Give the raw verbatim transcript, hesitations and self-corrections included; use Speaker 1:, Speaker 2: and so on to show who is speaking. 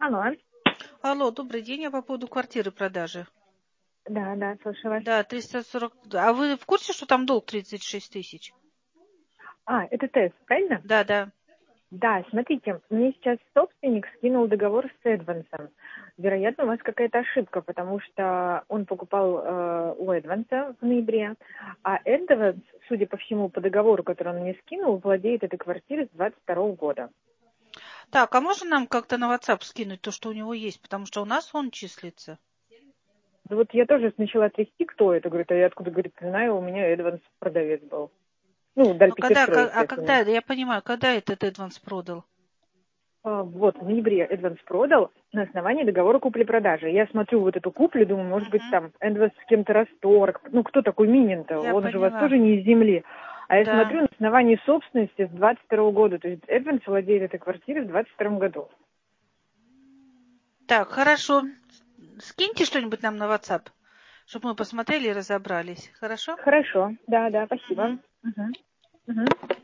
Speaker 1: Алло.
Speaker 2: Алло, добрый день. Я по поводу квартиры продажи.
Speaker 1: Да, да, слушаю вас.
Speaker 2: Да, триста сорок. А вы в курсе, что там долг тридцать шесть тысяч?
Speaker 1: А, это тест, правильно?
Speaker 2: Да, да.
Speaker 1: Да, смотрите, мне сейчас собственник скинул договор с Эдвансом. Вероятно, у вас какая-то ошибка, потому что он покупал э, у Эдванса в ноябре, а Эдванс, судя по всему, по договору, который он мне скинул, владеет этой квартирой с двадцать второго года.
Speaker 2: Так, а можно нам как-то на WhatsApp скинуть то, что у него есть? Потому что у нас он числится.
Speaker 1: Да вот я тоже начала трясти, кто это, говорит, а я откуда, говорит, знаю, у меня Эдванс продавец был. Ну,
Speaker 2: Ну, когда,
Speaker 1: Дальпетестрой,
Speaker 2: ка- а
Speaker 1: естественно.
Speaker 2: когда, я понимаю, когда этот Эдванс продал?
Speaker 1: А, Вот, в ноябре Эдванс продал на основании договора купли-продажи. Я смотрю вот эту куплю, думаю, может быть,
Speaker 2: Мгм.
Speaker 1: там Эдванс с кем-то расторг. Ну, кто такой Минин-то?
Speaker 2: Я
Speaker 1: Он же у вас
Speaker 2: поняла.
Speaker 1: тоже не из земли. А я
Speaker 2: Да.
Speaker 1: смотрю на основании собственности с двадцать второго года. То есть Эдванс владеет этой квартирой в двадцать втором году.
Speaker 2: Так, хорошо. Скиньте что-нибудь нам на WhatsApp, чтобы мы посмотрели и разобрались. Хорошо?
Speaker 1: Хорошо, да, да, спасибо.
Speaker 2: Мгм.
Speaker 1: Угу. Угу.